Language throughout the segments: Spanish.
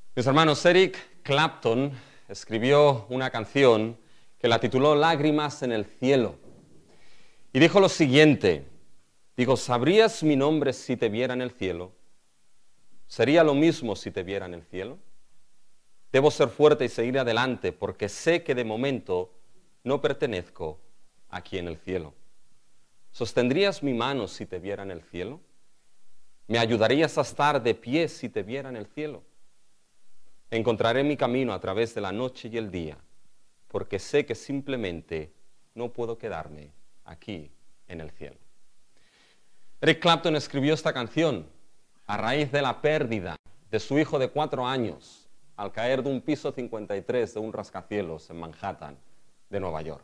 Mis hermanos, Eric Clapton escribió una canción que la tituló Lágrimas en el cielo. Y dijo lo siguiente, ¿sabrías mi nombre si te viera en el cielo? ¿Sería lo mismo si te viera en el cielo? Debo ser fuerte y seguir adelante porque sé que de momento no pertenezco aquí en el cielo. ¿Sostendrías mi mano si te viera en el cielo? ¿Me ayudarías a estar de pie si te viera en el cielo? Encontraré mi camino a través de la noche y el día, porque sé que simplemente no puedo quedarme aquí en el cielo. Eric Clapton escribió esta canción a raíz de la pérdida de su hijo de 4 años al caer de un piso 53 de un rascacielos en Manhattan, de Nueva York.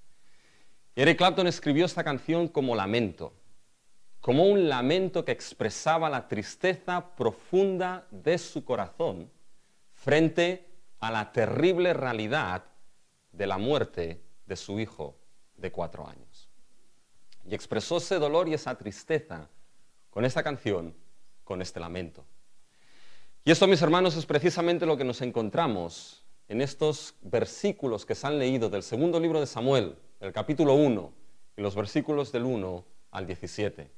Y Eric Clapton escribió esta canción como lamento, como un lamento que expresaba la tristeza profunda de su corazón frente a la terrible realidad de la muerte de su hijo de 4 años. Y expresó ese dolor y esa tristeza con esta canción, con este lamento. Y esto, mis hermanos, es precisamente lo que nos encontramos en estos versículos que se han leído del segundo libro de Samuel, el capítulo 1, y los versículos del 1 al 17.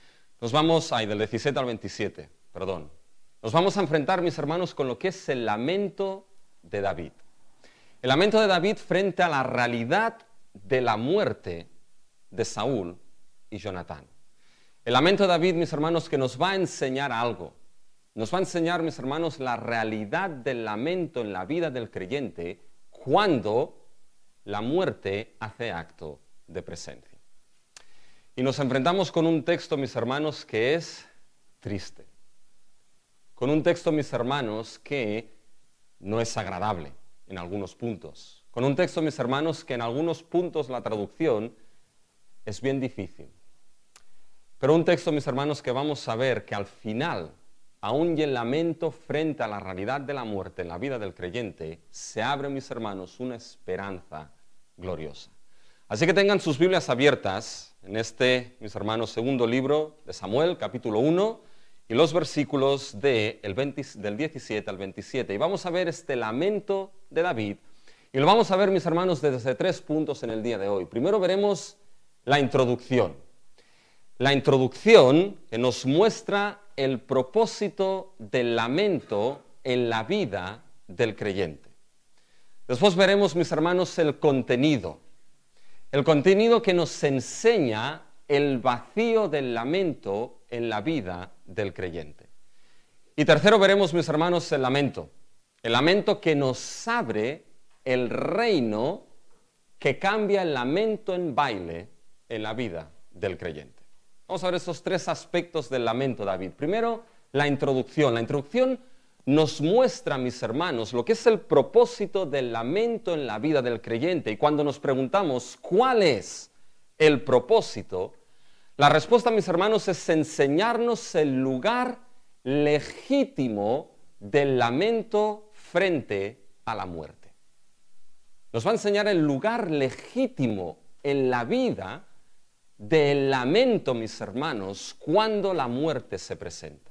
Del 17 al 27, perdón. Nos vamos a enfrentar, mis hermanos, con lo que es el lamento de David. El lamento de David frente a la realidad de la muerte de Saúl y Jonatán. El lamento de David, mis hermanos, que nos va a enseñar algo. Nos va a enseñar, mis hermanos, la realidad del lamento en la vida del creyente cuando la muerte hace acto de presencia. Y nos enfrentamos con un texto, mis hermanos, que es triste. Con un texto, mis hermanos, que no es agradable en algunos puntos. Con un texto, mis hermanos, que en algunos puntos la traducción es bien difícil. Pero un texto, mis hermanos, que vamos a ver que al final, aún y el lamento frente a la realidad de la muerte en la vida del creyente, se abre, mis hermanos, una esperanza gloriosa. Así que tengan sus Biblias abiertas en mis hermanos, segundo libro de Samuel, capítulo 1, y los versículos del 17 al 27. Y vamos a ver este lamento de David, y lo vamos a ver, mis hermanos, desde 3 puntos en el día de hoy. Primero veremos la introducción. La introducción que nos muestra el propósito del lamento en la vida del creyente. Después veremos, mis hermanos, el contenido que nos enseña el vacío del lamento en la vida del creyente. Y tercero veremos, mis hermanos, el lamento que nos abre el reino que cambia el lamento en baile en la vida del creyente. Vamos a ver estos 3 aspectos del lamento de David. Primero, la introducción. La introducción nos muestra, mis hermanos, lo que es el propósito del lamento en la vida del creyente. Y cuando nos preguntamos cuál es el propósito, la respuesta, mis hermanos, es enseñarnos el lugar legítimo del lamento frente a la muerte. Nos va a enseñar el lugar legítimo en la vida del lamento, mis hermanos, cuando la muerte se presenta.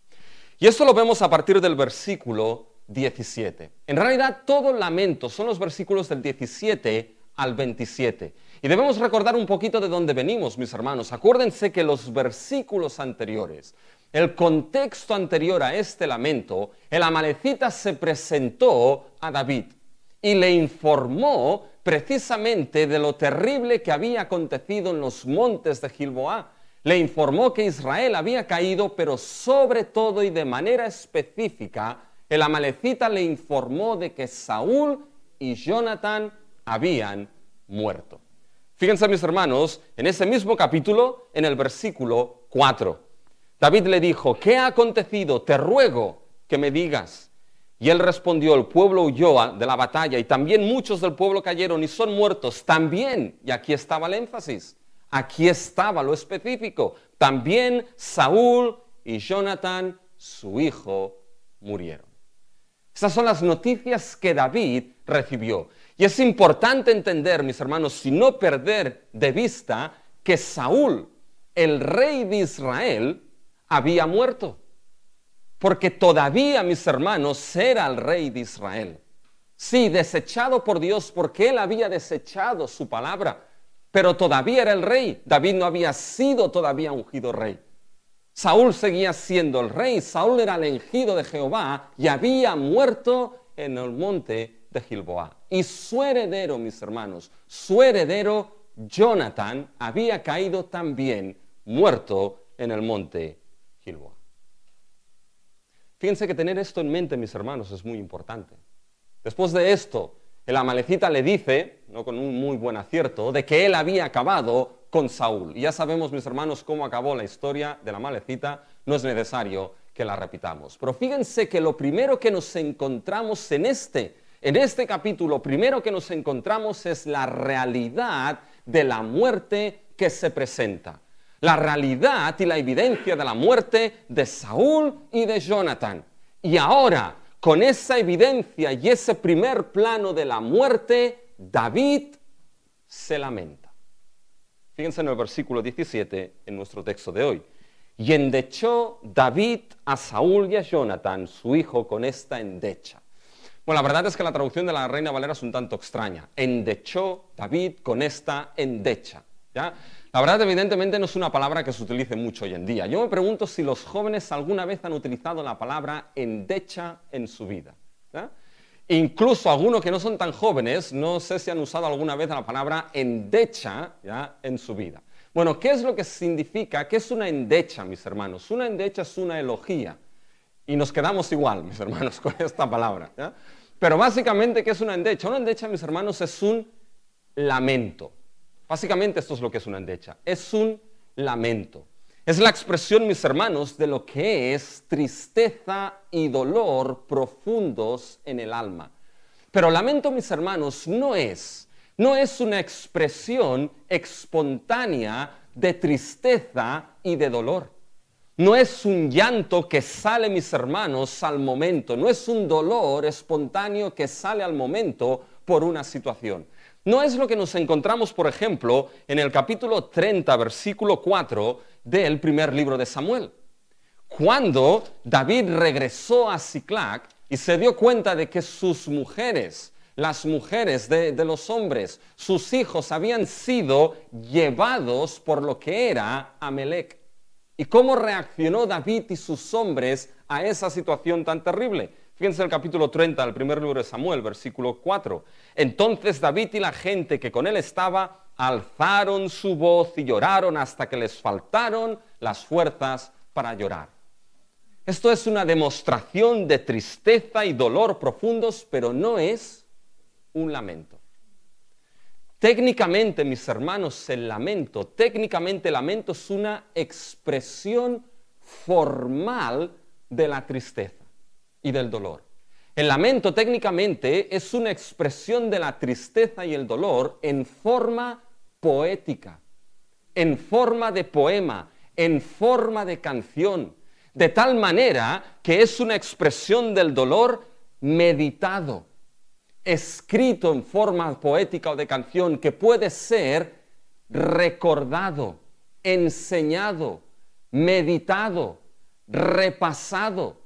Y esto lo vemos a partir del versículo 17. En realidad, todo lamento son los versículos del 17 al 27. Y debemos recordar un poquito de dónde venimos, mis hermanos. Acuérdense que los versículos anteriores, el contexto anterior a este lamento, el amalecita se presentó a David y le informó precisamente de lo terrible que había acontecido en los montes de Gilboá. Le informó que Israel había caído, pero sobre todo y de manera específica, el amalecita le informó de que Saúl y Jonatán habían muerto. Fíjense, mis hermanos, en ese mismo capítulo, en el versículo 4, David le dijo, ¿qué ha acontecido? Te ruego que me digas. Y él respondió, el pueblo huyó de la batalla y también muchos del pueblo cayeron y son muertos. También, y aquí estaba el énfasis, aquí estaba lo específico, también Saúl y Jonatán, su hijo, murieron. Estas son las noticias que David recibió. Y es importante entender, mis hermanos, si no perder de vista que Saúl, el rey de Israel, había muerto. porque todavía, mis hermanos, era el rey de Israel. Sí, desechado por Dios porque él había desechado su palabra, pero todavía era el rey. David no había sido todavía ungido rey. Saúl seguía siendo el rey. Saúl era el ungido de Jehová y había muerto en el monte de Gilboa. Y su heredero, mis hermanos, su heredero Jonathan había caído también muerto en el monte Gilboa. Fíjense que tener esto en mente, mis hermanos, es muy importante. Después de esto, el amalecita le dice, no con un muy buen acierto, de que él había acabado con Saúl. Y ya sabemos, mis hermanos, cómo acabó la historia del amalecita, no es necesario que la repitamos. Pero fíjense que lo primero que nos encontramos en este capítulo, primero que nos encontramos es la realidad de la muerte que se presenta. La realidad y la evidencia de la muerte de Saúl y de Jonathan. Y ahora, con esa evidencia y ese primer plano de la muerte, David se lamenta. Fíjense en el versículo 17 en nuestro texto de hoy. Y endechó David a Saúl y a Jonathan, su hijo, con esta endecha. Bueno, la verdad es que la traducción de la Reina Valera es un tanto extraña. Endechó David con esta endecha. ¿Ya? La verdad, evidentemente, no es una palabra que se utilice mucho hoy en día. Yo me pregunto si los jóvenes alguna vez han utilizado la palabra endecha en su vida. ¿Ya? Incluso algunos que no son tan jóvenes, no sé si han usado alguna vez la palabra endecha, ¿ya?, en su vida. Bueno, ¿qué es lo que significa? ¿Qué es una endecha, mis hermanos? Una endecha es una elogía. Y nos quedamos igual, mis hermanos, con esta palabra. ¿Ya? Pero básicamente, ¿qué es una endecha? Una endecha, mis hermanos, es un lamento. Básicamente esto es lo que es una endecha. Es un lamento. Es la expresión, mis hermanos, de lo que es tristeza y dolor profundos en el alma. Pero lamento, mis hermanos, no es una expresión espontánea de tristeza y de dolor. No es un llanto que sale, mis hermanos, al momento. No es un dolor espontáneo que sale al momento por una situación. No es lo que nos encontramos, por ejemplo, en el capítulo 30, versículo 4 del primer libro de Samuel. Cuando David regresó a Siclag y se dio cuenta de que sus mujeres, las mujeres de los hombres, sus hijos habían sido llevados por lo que era Amalec. ¿Y cómo reaccionó David y sus hombres a esa situación tan terrible? Fíjense el capítulo 30 del primer libro de Samuel, versículo 4. Entonces David y la gente que con él estaba alzaron su voz y lloraron hasta que les faltaron las fuerzas para llorar. Esto es una demostración de tristeza y dolor profundos, pero no es un lamento. Técnicamente, mis hermanos, el lamento es una expresión formal de la tristeza y del dolor. El lamento técnicamente es una expresión de la tristeza y el dolor en forma poética, en forma de poema, en forma de canción, de tal manera que es una expresión del dolor meditado, escrito en forma poética o de canción que puede ser recordado, enseñado, meditado, repasado,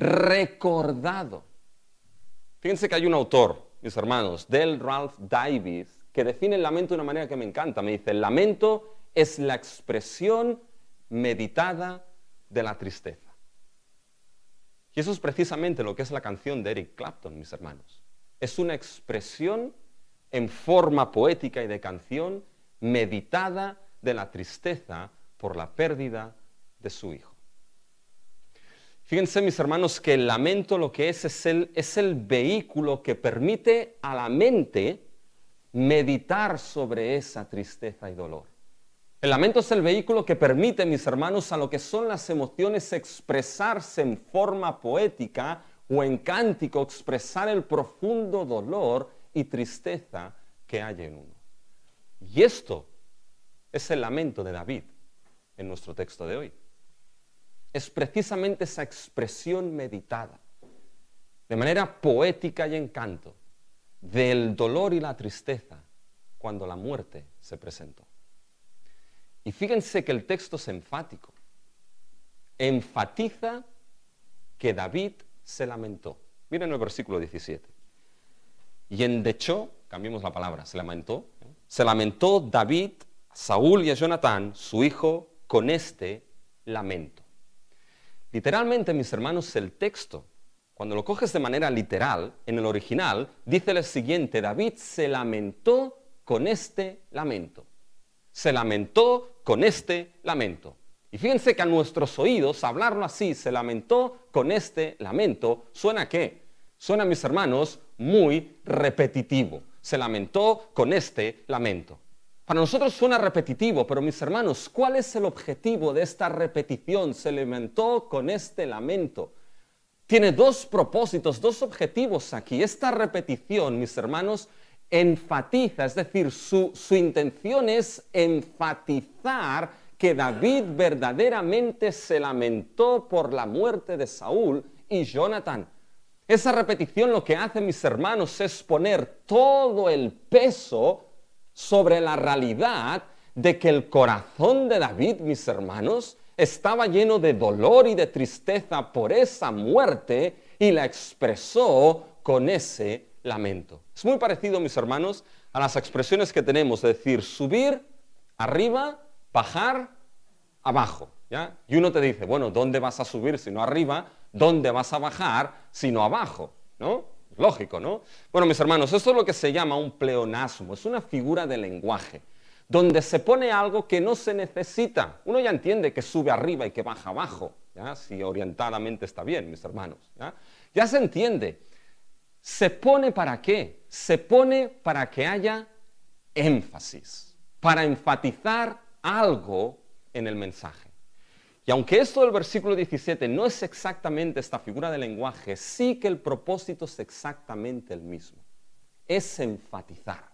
recordado. Fíjense que hay un autor, mis hermanos, Del Ralph Davis, que define el lamento de una manera que me encanta. Me dice, el lamento es la expresión meditada de la tristeza. Y eso es precisamente lo que es la canción de Eric Clapton, mis hermanos. Es una expresión en forma poética y de canción meditada de la tristeza por la pérdida de su hijo. Fíjense, mis hermanos, que el lamento lo que es el vehículo que permite a la mente meditar sobre esa tristeza y dolor. El lamento es el vehículo que permite, mis hermanos, a lo que son las emociones expresarse en forma poética o en cántico, expresar el profundo dolor y tristeza que hay en uno. Y esto es el lamento de David en nuestro texto de hoy. Es precisamente esa expresión meditada, de manera poética y en canto, del dolor y la tristeza cuando la muerte se presentó. Y fíjense que el texto es enfático. Enfatiza que David se lamentó. Miren el versículo 17. Y endechó, cambiemos la palabra, se lamentó David, a Saúl y a Jonatán, su hijo, con este lamento. Literalmente, mis hermanos, el texto, cuando lo coges de manera literal, en el original, dice lo siguiente: David se lamentó con este lamento. Se lamentó con este lamento. Y fíjense que a nuestros oídos, hablarlo así, se lamentó con este lamento, ¿suena a qué? Suena, mis hermanos, muy repetitivo. Se lamentó con este lamento. Para nosotros suena repetitivo, pero mis hermanos, ¿cuál es el objetivo de esta repetición? Se lamentó con este lamento. Tiene dos propósitos, dos objetivos aquí. Esta repetición, mis hermanos, enfatiza, es decir, su intención es enfatizar que David verdaderamente se lamentó por la muerte de Saúl y Jonatán. Esa repetición lo que hace, mis hermanos, es poner todo el peso sobre la realidad de que el corazón de David, mis hermanos, estaba lleno de dolor y de tristeza por esa muerte y la expresó con ese lamento. Es muy parecido, mis hermanos, a las expresiones que tenemos, es decir, subir, arriba, bajar, abajo, ¿ya? Y uno te dice, bueno, ¿dónde vas a subir si no arriba? ¿Dónde vas a bajar si no abajo? ¿No? Lógico, ¿no? Bueno, mis hermanos, esto es lo que se llama un pleonasmo, es una figura de lenguaje, donde se pone algo que no se necesita. Uno ya entiende que sube arriba y que baja abajo, ¿ya? Si orientadamente está bien, mis hermanos, ¿ya? Ya se entiende. ¿Se pone para qué? Se pone para que haya énfasis, para enfatizar algo en el mensaje. Y aunque esto del versículo 17 no es exactamente esta figura de lenguaje, sí que el propósito es exactamente el mismo. Es enfatizar.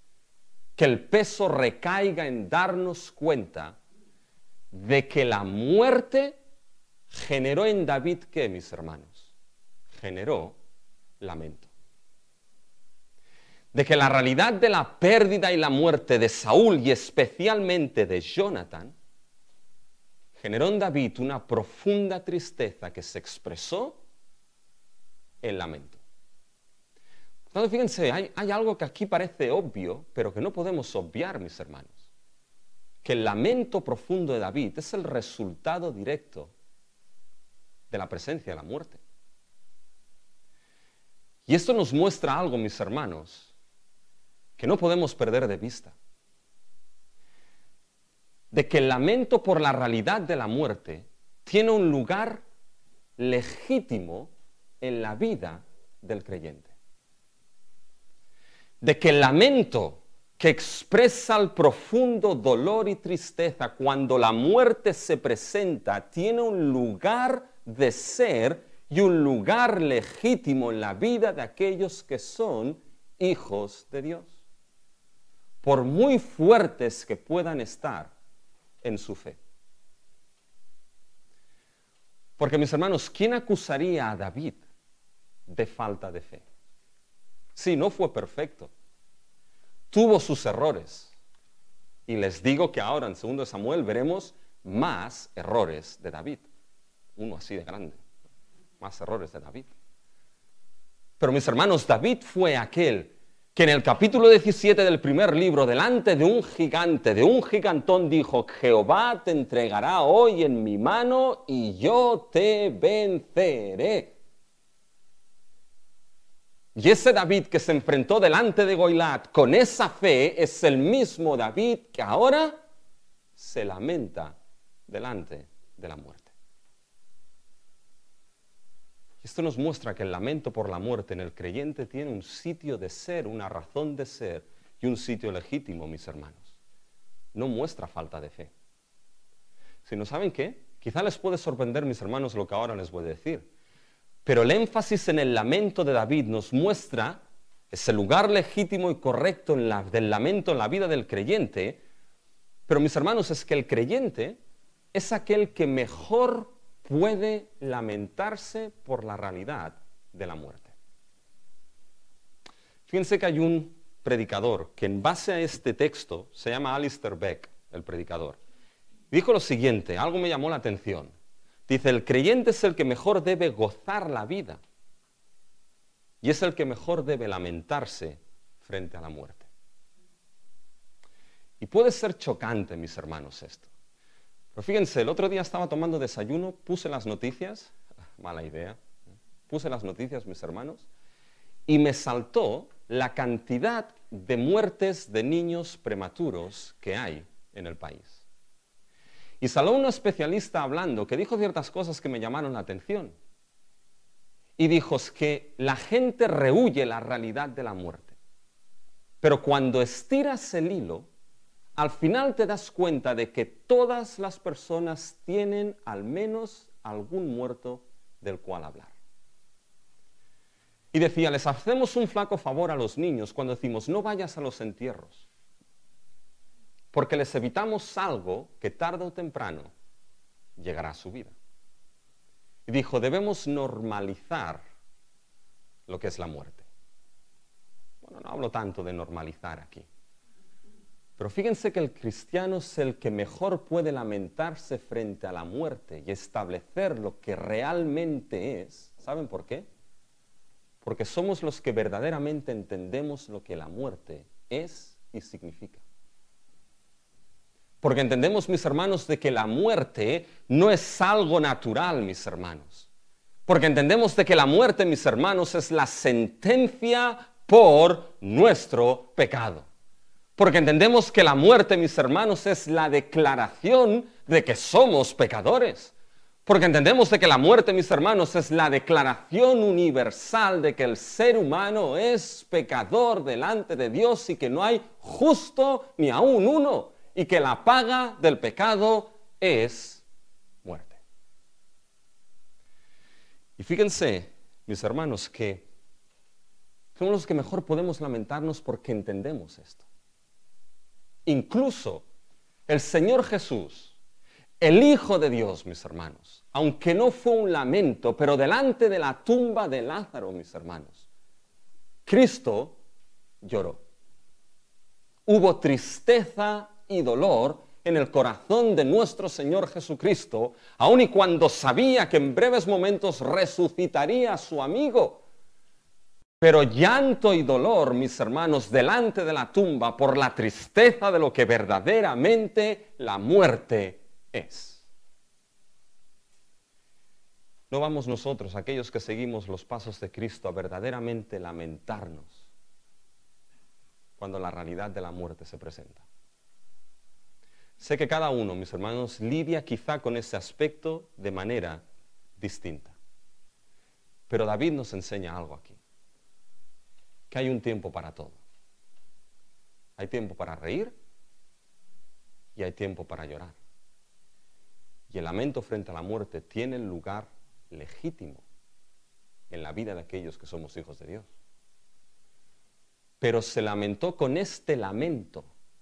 Que el peso recaiga en darnos cuenta de que la muerte generó en David, ¿qué, mis hermanos? Generó lamento. De que la realidad de la pérdida y la muerte de Saúl y especialmente de Jonatán generó en David una profunda tristeza que se expresó en lamento. Entonces, fíjense, hay algo que aquí parece obvio, pero que no podemos obviar, mis hermanos. Que el lamento profundo de David es el resultado directo de la presencia de la muerte. Y esto nos muestra algo, mis hermanos, que no podemos perder de vista. De que el lamento por la realidad de la muerte tiene un lugar legítimo en la vida del creyente. De que el lamento que expresa el profundo dolor y tristeza cuando la muerte se presenta tiene un lugar de ser y un lugar legítimo en la vida de aquellos que son hijos de Dios. Por muy fuertes que puedan estar en su fe. Porque, mis hermanos, ¿quién acusaría a David de falta de fe? Sí, no fue perfecto. Tuvo sus errores. Y les digo que ahora en 2 Samuel veremos más errores de David. Uno así de grande. Más errores de David. Pero, mis hermanos, David fue aquel que en el capítulo 17 del primer libro, delante de un gigante, de un gigantón, dijo: Jehová te entregará hoy en mi mano y yo te venceré. Y ese David que se enfrentó delante de Goliat con esa fe es el mismo David que ahora se lamenta delante de la muerte. Esto nos muestra que el lamento por la muerte en el creyente tiene un sitio de ser, una razón de ser y un sitio legítimo, mis hermanos. No muestra falta de fe. Si no saben qué, quizá les puede sorprender, mis hermanos, lo que ahora les voy a decir. Pero el énfasis en el lamento de David nos muestra ese lugar legítimo y correcto del lamento en la vida del creyente. Pero, mis hermanos, es que el creyente es aquel que mejor puede lamentarse por la realidad de la muerte. Fíjense que hay un predicador que en base a este texto se llama Alistair Begg, el predicador. Dijo lo siguiente, algo me llamó la atención. Dice, el creyente es el que mejor debe gozar la vida y es el que mejor debe lamentarse frente a la muerte. Y puede ser chocante, mis hermanos, esto. Pero fíjense, el otro día estaba tomando desayuno, puse las noticias, mala idea, puse las noticias, mis hermanos, y me saltó la cantidad de muertes de niños prematuros que hay en el país. Y salió un especialista hablando que dijo ciertas cosas que me llamaron la atención. Y dijo que la gente rehúye la realidad de la muerte. Pero cuando estiras el hilo, al final te das cuenta de que todas las personas tienen al menos algún muerto del cual hablar. Y decía, les hacemos un flaco favor a los niños cuando decimos, no vayas a los entierros, porque les evitamos algo que tarde o temprano llegará a su vida. Y dijo, debemos normalizar lo que es la muerte. Bueno, no hablo tanto de normalizar aquí. Pero fíjense que el cristiano es el que mejor puede lamentarse frente a la muerte y establecer lo que realmente es. ¿Saben por qué? Porque somos los que verdaderamente entendemos lo que la muerte es y significa. Porque entendemos, mis hermanos, de que la muerte no es algo natural, mis hermanos. Porque entendemos de que la muerte, mis hermanos, es la sentencia por nuestro pecado. Porque entendemos que la muerte, mis hermanos, es la declaración de que somos pecadores. Porque entendemos de que la muerte, mis hermanos, es la declaración universal de que el ser humano es pecador delante de Dios y que no hay justo ni aún uno, y que la paga del pecado es muerte. Y fíjense, mis hermanos, que somos los que mejor podemos lamentarnos porque entendemos esto. Incluso el Señor Jesús, el Hijo de Dios, mis hermanos, aunque no fue un lamento, pero delante de la tumba de Lázaro, mis hermanos, Cristo lloró. Hubo tristeza y dolor en el corazón de nuestro Señor Jesucristo, aun y cuando sabía que en breves momentos resucitaría a su amigo. Pero llanto y dolor, mis hermanos, delante de la tumba por la tristeza de lo que verdaderamente la muerte es. ¿No vamos nosotros, aquellos que seguimos los pasos de Cristo, a verdaderamente lamentarnos cuando la realidad de la muerte se presenta? Sé que cada uno, mis hermanos, lidia quizá con ese aspecto de manera distinta. Pero David nos enseña algo aquí. Que hay un tiempo para todo. Hay tiempo para reír y hay tiempo para llorar. Y el lamento frente a la muerte tiene el lugar legítimo en la vida de aquellos que somos hijos de Dios. Pero se lamentó con este lamento.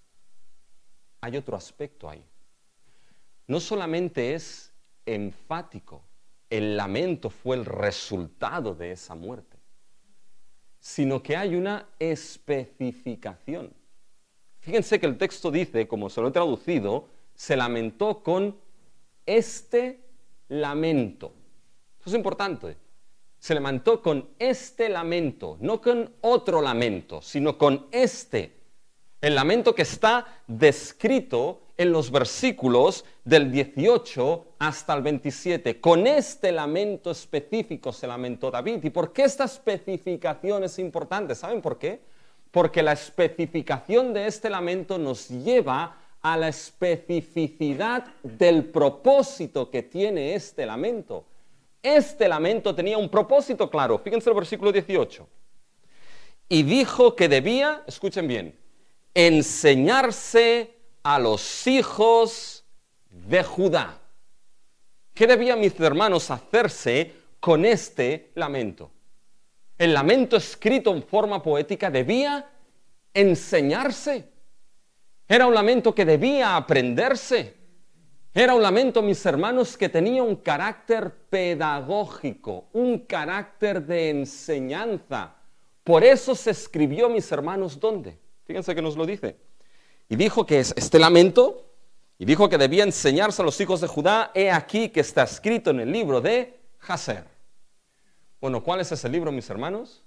Hay otro aspecto ahí. No solamente es enfático, el lamento fue el resultado de esa muerte, sino que hay una especificación. Fíjense que el texto dice, como se lo he traducido, se lamentó con este lamento. Eso es importante. Se lamentó con este lamento, no con otro lamento, sino con este. El lamento que está descrito en los versículos del 18 hasta el 27. Con este lamento específico se lamentó David. ¿Y por qué esta especificación es importante? ¿Saben por qué? Porque la especificación de este lamento nos lleva a la especificidad del propósito que tiene este lamento. Este lamento tenía un propósito claro. Fíjense el versículo 18. Y dijo que debía, escuchen bien, enseñarse a los hijos de Judá. ¿Qué debían mis hermanos hacerse con este lamento? El lamento escrito en forma poética debía enseñarse. Era un lamento que debía aprenderse. Era un lamento, mis hermanos, que tenía un carácter pedagógico, un carácter de enseñanza. Por eso se escribió, mis hermanos, ¿dónde? Fíjense que nos lo dice. Y dijo que este lamento Y dijo que debía enseñarse a los hijos de Judá, he aquí que está escrito en el libro de Jaser. Bueno, ¿cuál es ese libro, mis hermanos?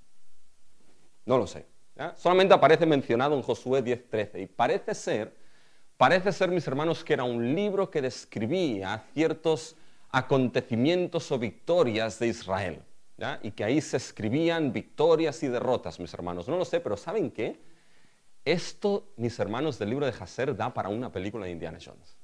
No lo sé. ¿Ya? Solamente aparece mencionado en Josué 10:13. Y parece ser, mis hermanos, que era un libro que describía ciertos acontecimientos o victorias de Israel. ¿Ya? Y que ahí se escribían victorias y derrotas, mis hermanos. No lo sé, pero ¿saben qué? Esto, mis hermanos, del libro de Jaser da para una película de Indiana Jones.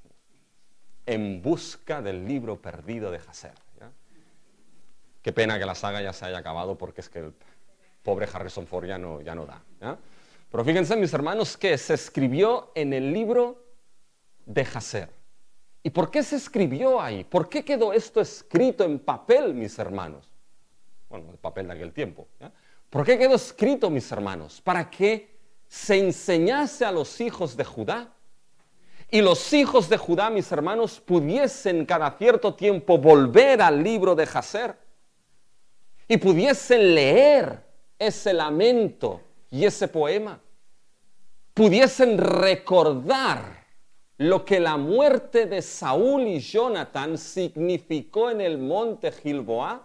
En busca del libro perdido de Jaser. ¿Ya? Qué pena que la saga ya se haya acabado porque es que el pobre Harrison Ford ya no da. ¿Ya? Pero fíjense, mis hermanos, que se escribió en el libro de Jaser. ¿Y por qué se escribió ahí? ¿Por qué quedó esto escrito en papel, mis hermanos? Bueno, el papel de aquel tiempo. ¿Ya? ¿Por qué quedó escrito, mis hermanos? Para que se enseñase a los hijos de Judá. Y los hijos de Judá, mis hermanos, pudiesen cada cierto tiempo volver al libro de Jaser. Y pudiesen leer ese lamento y ese poema. Pudiesen recordar lo que la muerte de Saúl y Jonatán significó en el monte Gilboá,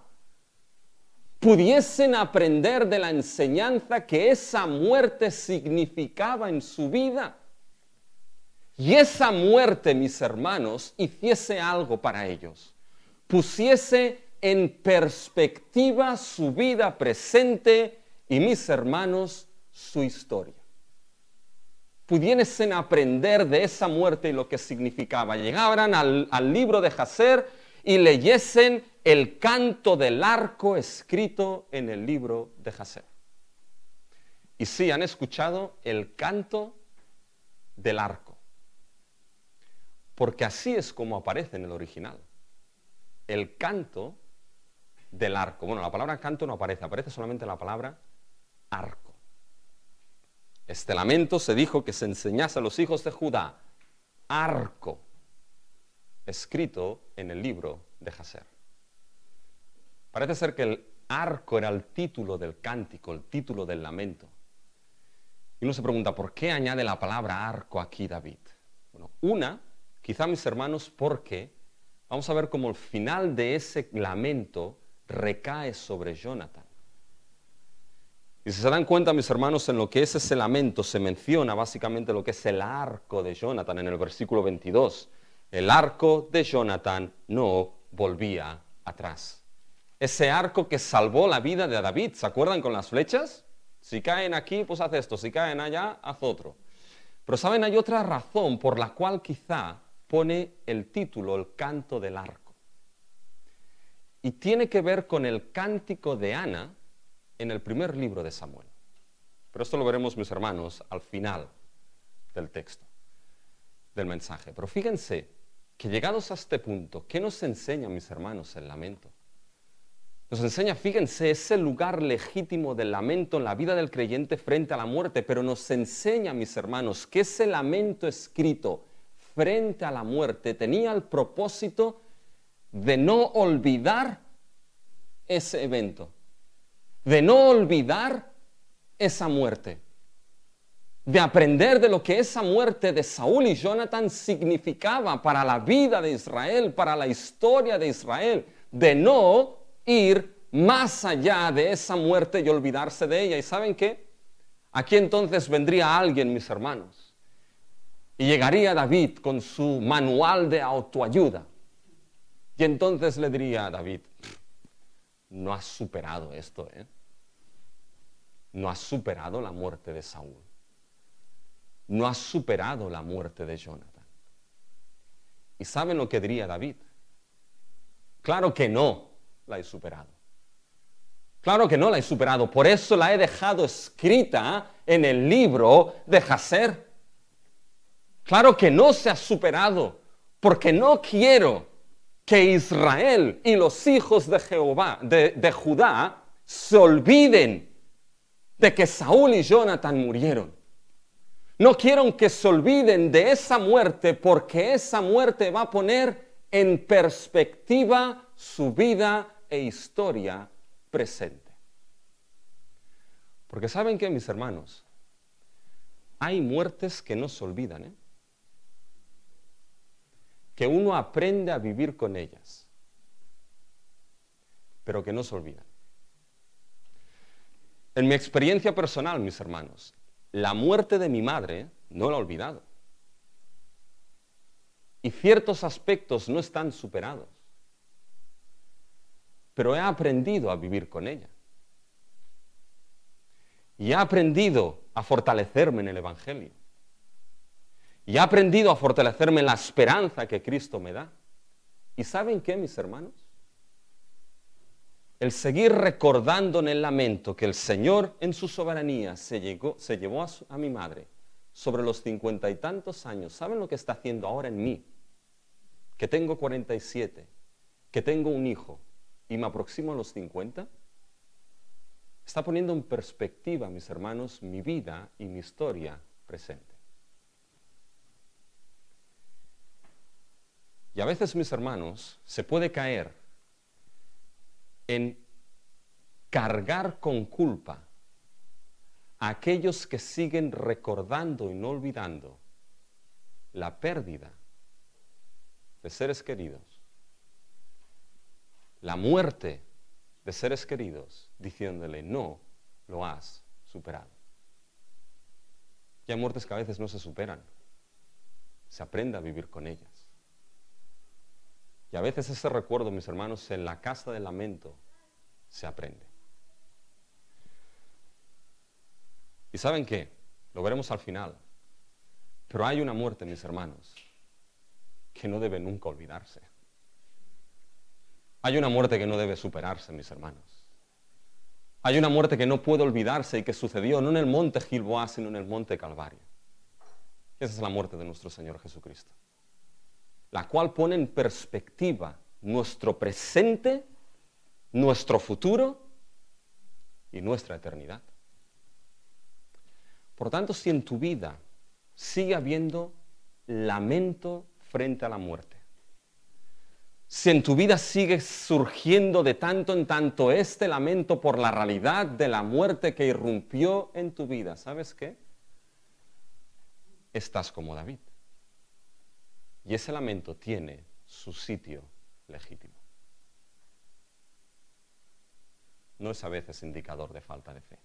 pudiesen aprender de la enseñanza que esa muerte significaba en su vida. Y esa muerte, mis hermanos, hiciese algo para ellos. Pusiese en perspectiva su vida presente y, mis hermanos, su historia. Pudiesen aprender de esa muerte y lo que significaba. Llegaran al libro de Jaser y leyesen el canto del arco escrito en el libro de Jaser. Y sí, han escuchado el canto del arco. Porque así es como aparece en el original. El canto del arco. Bueno, la palabra canto no aparece, aparece solamente la palabra arco. Este lamento se dijo que se enseñase a los hijos de Judá, arco, escrito en el libro de Jaser. Parece ser que el arco era el título del cántico, el título del lamento. Y uno se pregunta, ¿por qué añade la palabra arco aquí David? Bueno, quizá, mis hermanos, porque vamos a ver cómo el final de ese lamento recae sobre Jonatán. Y si se dan cuenta, mis hermanos, en lo que es ese lamento se menciona básicamente lo que es el arco de Jonatán en el versículo 22. El arco de Jonatán no volvía atrás. Ese arco que salvó la vida de David, ¿se acuerdan con las flechas? Si caen aquí, pues haz esto, si caen allá, haz otro. Pero ¿saben? Hay otra razón por la cual quizá pone el título, el canto del arco. Y tiene que ver con el cántico de Ana en el primer libro de Samuel. Pero esto lo veremos, mis hermanos, al final del texto, del mensaje. Pero fíjense que llegados a este punto, ¿qué nos enseña, mis hermanos, el lamento? Nos enseña, fíjense, ese lugar legítimo del lamento en la vida del creyente frente a la muerte, pero nos enseña, mis hermanos, que ese lamento escrito frente a la muerte tenía el propósito de no olvidar ese evento, de no olvidar esa muerte, de aprender de lo que esa muerte de Saúl y Jonatán significaba para la vida de Israel, para la historia de Israel, de no ir más allá de esa muerte y olvidarse de ella. ¿Y saben qué? Aquí entonces vendría alguien, mis hermanos, y llegaría David con su manual de autoayuda. Y entonces le diría a David, no has superado esto, ¿eh? No has superado la muerte de Saúl. No has superado la muerte de Jonatán. ¿Y saben lo que diría David? Claro que no la he superado. Claro que no la he superado. Por eso la he dejado escrita en el libro de Jaser. Claro que no se ha superado, porque no quiero que Israel y los hijos de Jehová, de Judá, se olviden de que Saúl y Jonatán murieron. No quiero que se olviden de esa muerte, porque esa muerte va a poner en perspectiva su vida e historia presente. Porque ¿saben qué, mis hermanos? Hay muertes que no se olvidan, ¿eh? que uno aprende a vivir con ellas, pero que no se olvidan. En mi experiencia personal, mis hermanos, la muerte de mi madre no la he olvidado. Y ciertos aspectos no están superados. Pero he aprendido a vivir con ella. Y he aprendido a fortalecerme en el Evangelio. Y he aprendido a fortalecerme en la esperanza que Cristo me da. ¿Y saben qué, mis hermanos? El seguir recordando en el lamento que el Señor en su soberanía se llevó a mi madre sobre los 50 y tantos años. ¿Saben lo que está haciendo ahora en mí? Que tengo 47, que tengo un hijo y me aproximo a los 50. Está poniendo en perspectiva, mis hermanos, mi vida y mi historia presente. Y a veces, mis hermanos, se puede caer en cargar con culpa a aquellos que siguen recordando y no olvidando la pérdida de seres queridos, la muerte de seres queridos, diciéndole, no lo has superado. Y hay muertes que a veces no se superan, se aprende a vivir con ellas. Y a veces ese recuerdo, mis hermanos, en la casa del lamento se aprende. ¿Y saben qué? Lo veremos al final. Pero hay una muerte, mis hermanos, que no debe nunca olvidarse. Hay una muerte que no debe superarse, mis hermanos. Hay una muerte que no puede olvidarse y que sucedió no en el monte Gilboa, sino en el monte Calvario. Y esa es la muerte de nuestro Señor Jesucristo, la cual pone en perspectiva nuestro presente, nuestro futuro y nuestra eternidad. Por tanto, si en tu vida sigue habiendo lamento frente a la muerte, si en tu vida sigue surgiendo de tanto en tanto este lamento por la realidad de la muerte que irrumpió en tu vida, ¿sabes qué? Estás como David. Y ese lamento tiene su sitio legítimo. No es a veces indicador de falta de fe.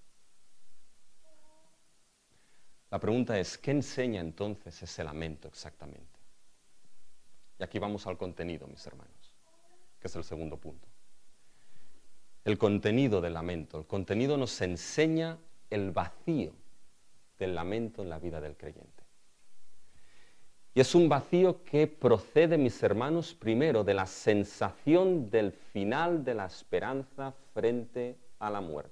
La pregunta es, ¿qué enseña entonces ese lamento exactamente? Y aquí vamos al contenido, mis hermanos, que es el segundo punto. El contenido del lamento. El contenido nos enseña el vacío del lamento en la vida del creyente. Y es un vacío que procede, mis hermanos, primero de la sensación del final de la esperanza frente a la muerte.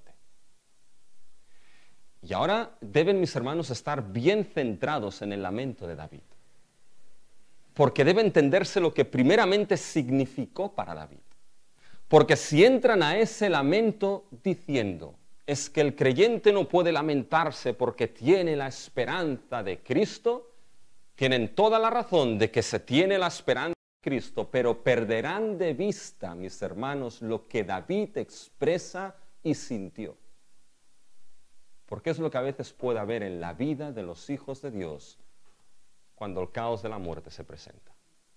Y ahora deben, mis hermanos, estar bien centrados en el lamento de David. Porque debe entenderse lo que primeramente significó para David. Porque si entran a ese lamento diciendo, es que el creyente no puede lamentarse porque tiene la esperanza de Cristo, tienen toda la razón de que se tiene la esperanza de Cristo, pero perderán de vista, mis hermanos, lo que David expresa y sintió. Porque es lo que a veces puede haber en la vida de los hijos de Dios cuando el caos de la muerte se presenta.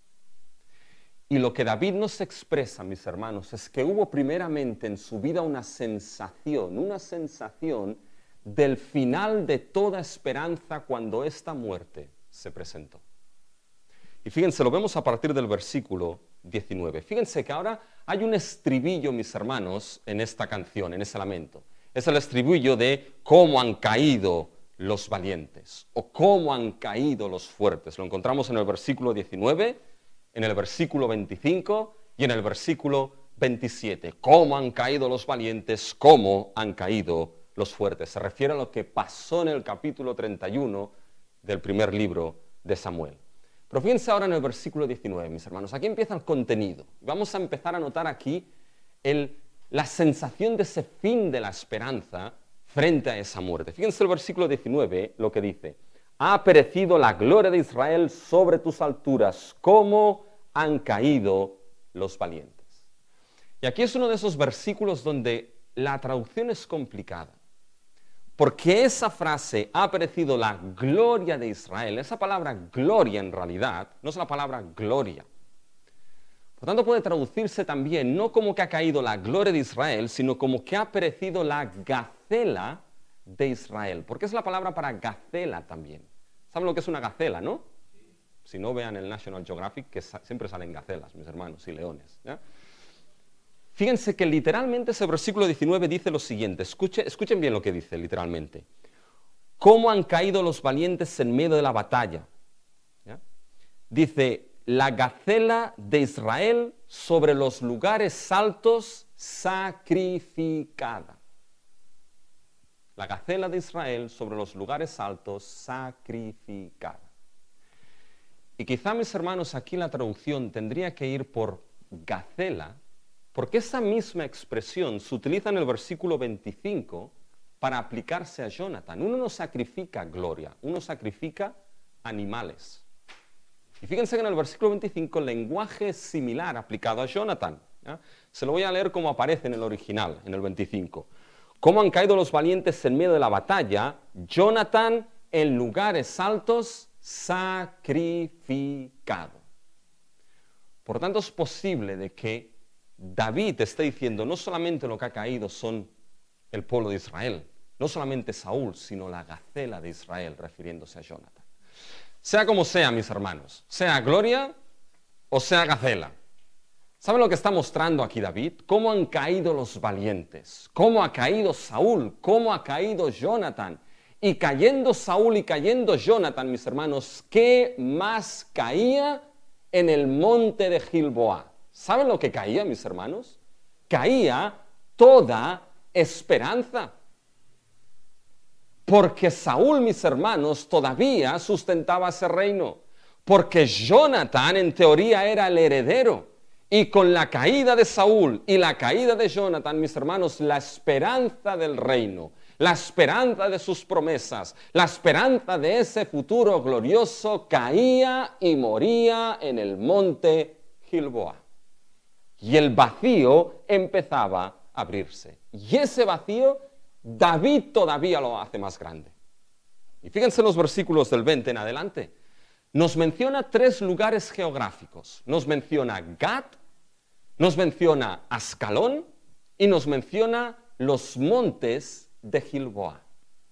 Y lo que David nos expresa, mis hermanos, es que hubo primeramente en su vida una sensación del final de toda esperanza cuando esta muerte se presentó. Y fíjense, lo vemos a partir del versículo 19. Fíjense que ahora hay un estribillo, mis hermanos, en esta canción, en ese lamento. Es el estribillo de cómo han caído los valientes o cómo han caído los fuertes. Lo encontramos en el versículo 19, en el versículo 25 y en el versículo 27. Cómo han caído los valientes, cómo han caído los fuertes. Se refiere a lo que pasó en el capítulo 31 del primer libro de Samuel. Pero fíjense ahora en el versículo 19, mis hermanos. Aquí empieza el contenido. Vamos a empezar a notar aquí la sensación de ese fin de la esperanza frente a esa muerte. Fíjense el versículo 19, lo que dice. Ha perecido la gloria de Israel sobre tus alturas, cómo han caído los valientes. Y aquí es uno de esos versículos donde la traducción es complicada, porque esa frase ha aparecido la gloria de Israel. Esa palabra gloria en realidad no es la palabra gloria. Por tanto puede traducirse también no como que ha caído la gloria de Israel, sino como que ha aparecido la gacela de Israel. Porque es la palabra para gacela también. ¿Saben lo que es una gacela, no? Si no, vean el National Geographic, que siempre salen gacelas, mis hermanos, y leones. ¿Ya? Fíjense que literalmente ese versículo 19 dice lo siguiente, escuchen bien lo que dice literalmente. ¿Cómo han caído los valientes en medio de la batalla? ¿Ya? Dice, la gacela de Israel sobre los lugares altos sacrificada. La gacela de Israel sobre los lugares altos sacrificada. Y quizá, mis hermanos, aquí la traducción tendría que ir por gacela, porque esa misma expresión se utiliza en el versículo 25 para aplicarse a Jonathan. Uno no sacrifica gloria, uno sacrifica animales. Y fíjense que en el versículo 25 el lenguaje es similar aplicado a Jonathan. ¿Ya? Se lo voy a leer como aparece en el original, en el 25. ¿Cómo han caído los valientes en medio de la batalla? Jonathan en lugares altos sacrificado. Por tanto, es posible de que David esté diciendo no solamente lo que ha caído son el pueblo de Israel, no solamente Saúl, sino la gacela de Israel, refiriéndose a Jonathan. Sea como sea, mis hermanos, sea gloria o sea gacela. ¿Saben lo que está mostrando aquí David? Cómo han caído los valientes, cómo ha caído Saúl, cómo ha caído Jonathan. Y cayendo Saúl y cayendo Jonathan, mis hermanos, ¿qué más caía en el monte de Gilboa? ¿Saben lo que caía, mis hermanos? Caía toda esperanza. Porque Saúl, mis hermanos, todavía sustentaba ese reino. Porque Jonathan, en teoría, era el heredero. Y con la caída de Saúl y la caída de Jonathan, mis hermanos, la esperanza del reino, la esperanza de sus promesas, la esperanza de ese futuro glorioso caía y moría en el monte Gilboa. Y el vacío empezaba a abrirse. Y ese vacío, David todavía lo hace más grande. Y fíjense en los versículos del 20 en adelante. Nos menciona 3 lugares geográficos. Nos menciona Gat, nos menciona Ascalón y nos menciona los montes de Gilboa.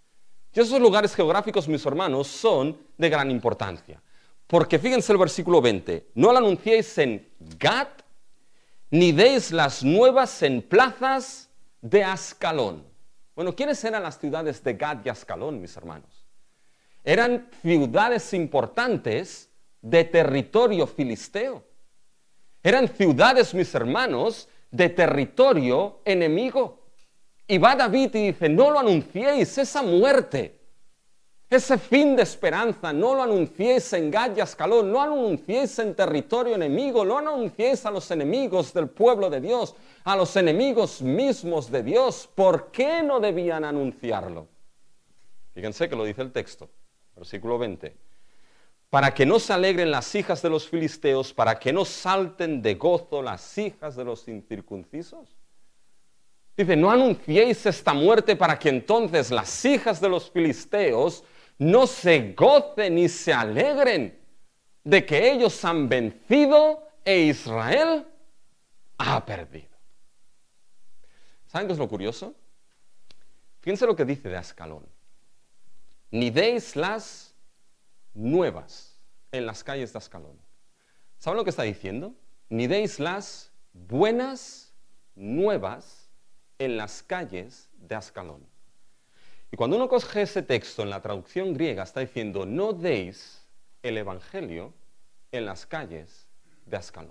Y esos lugares geográficos, mis hermanos, son de gran importancia. Porque fíjense el versículo 20. No lo anunciéis en Gat, ni deis las nuevas en plazas de Ascalón. Bueno, ¿quiénes eran las ciudades de Gat y Ascalón, mis hermanos? Eran ciudades importantes de territorio filisteo. Eran ciudades, mis hermanos, de territorio enemigo. Y va David y dice, no lo anunciéis, esa muerte, ese fin de esperanza, no lo anunciéis en Gat y Ascalón, no lo anunciéis en territorio enemigo, no lo anunciéis a los enemigos del pueblo de Dios, a los enemigos mismos de Dios. ¿Por qué no debían anunciarlo? Fíjense que lo dice el texto, versículo 20. Para que no se alegren las hijas de los filisteos, para que no salten de gozo las hijas de los incircuncisos. Dice, no anunciéis esta muerte para que entonces las hijas de los filisteos no se gocen ni se alegren de que ellos han vencido e Israel ha perdido. ¿Saben qué es lo curioso? Fíjense lo que dice de Ascalón. Ni deis las nuevas en las calles de Ascalón. ¿Saben lo que está diciendo? Ni deis las buenas nuevas en las calles de Ascalón. Y cuando uno coge ese texto en la traducción griega, está diciendo, no deis el evangelio en las calles de Ascalón.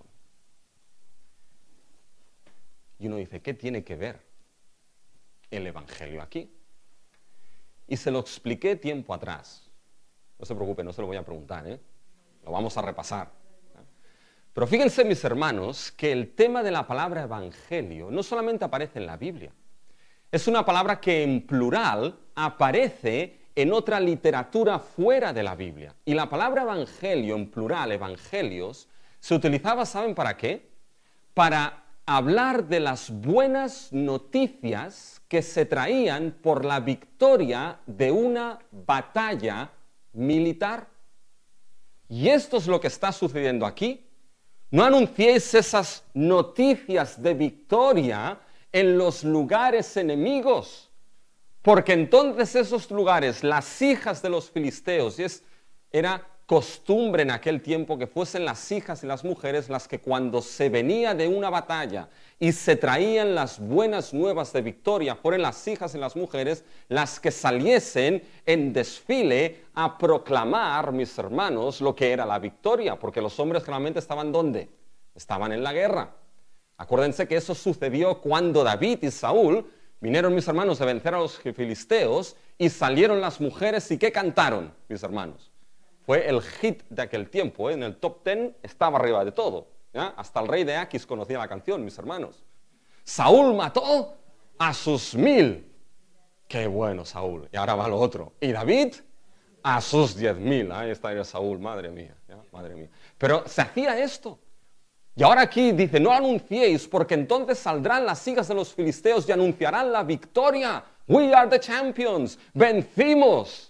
Y uno dice, ¿qué tiene que ver el evangelio aquí? Y se lo expliqué tiempo atrás. No se preocupe, no se lo voy a preguntar, lo vamos a repasar. Pero fíjense, mis hermanos, que el tema de la palabra evangelio no solamente aparece en la Biblia. Es una palabra que en plural aparece en otra literatura fuera de la Biblia. Y la palabra evangelio, en plural, evangelios, se utilizaba, ¿saben para qué? Para hablar de las buenas noticias que se traían por la victoria de una batalla militar. Y esto es lo que está sucediendo aquí. No anunciéis esas noticias de victoria en los lugares enemigos, porque entonces esos lugares, las hijas de los filisteos, era costumbre en aquel tiempo que fuesen las hijas y las mujeres las que cuando se venía de una batalla y se traían las buenas nuevas de victoria, fueron las hijas y las mujeres las que saliesen en desfile a proclamar, mis hermanos, lo que era la victoria, porque los hombres generalmente estaban ¿dónde? Estaban en la guerra. Acuérdense que eso sucedió cuando David y Saúl vinieron, mis hermanos, a vencer a los filisteos y salieron las mujeres y ¿qué cantaron, mis hermanos? Fue el hit de aquel tiempo, en el top 10 estaba arriba de todo. ¿Ya? Hasta el rey de Aquis conocía la canción, mis hermanos. Saúl mató a sus 1000. Qué bueno Saúl. Y ahora va lo otro. Y David a sus 10,000. Ahí está Saúl, madre mía, ¿ya? Madre mía. Pero se hacía esto. Y ahora aquí dice, no anunciéis, porque entonces saldrán las hijas de los filisteos y anunciarán la victoria. We are the champions. Vencimos.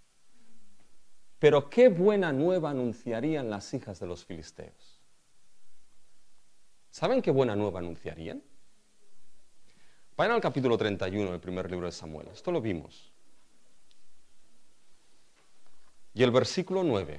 Pero qué buena nueva anunciarían las hijas de los filisteos. ¿Saben qué buena nueva anunciarían? Vayan al capítulo 31 del primer libro de Samuel. Esto lo vimos. Y el versículo 9.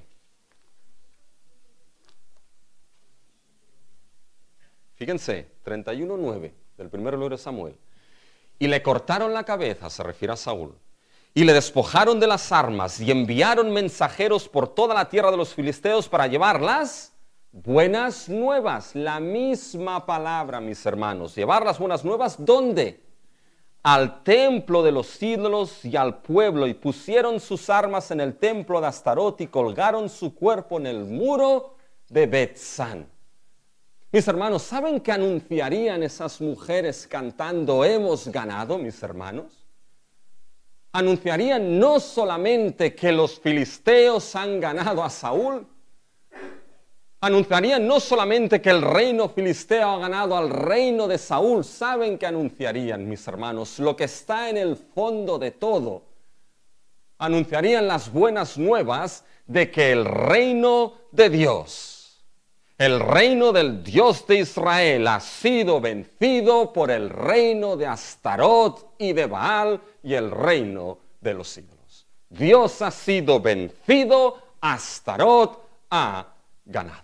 Fíjense, 31:9 del primer libro de Samuel. Y le cortaron la cabeza, se refiere a Saúl, y le despojaron de las armas y enviaron mensajeros por toda la tierra de los filisteos para llevar las buenas nuevas. La misma palabra, mis hermanos. Llevar las buenas nuevas, ¿dónde? Al templo de los ídolos y al pueblo, y pusieron sus armas en el templo de Astarot y colgaron su cuerpo en el muro de Bet-San. Mis hermanos, ¿saben qué anunciarían esas mujeres cantando hemos ganado, mis hermanos? Anunciarían no solamente que los filisteos han ganado a Saúl, anunciarían no solamente que el reino filisteo ha ganado al reino de Saúl. ¿Saben qué anunciarían, mis hermanos? Lo que está en el fondo de todo. Anunciarían las buenas nuevas de que el reino de Dios, el reino del Dios de Israel ha sido vencido por el reino de Astarot y de Baal y el reino de los ídolos. Dios ha sido vencido, Astarot ha ganado.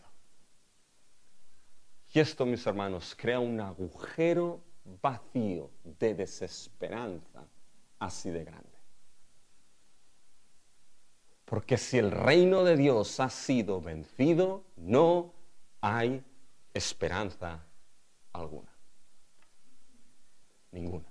Y esto, mis hermanos, crea un agujero vacío de desesperanza así de grande. Porque si el reino de Dios ha sido vencido, no hay esperanza alguna. Ninguna.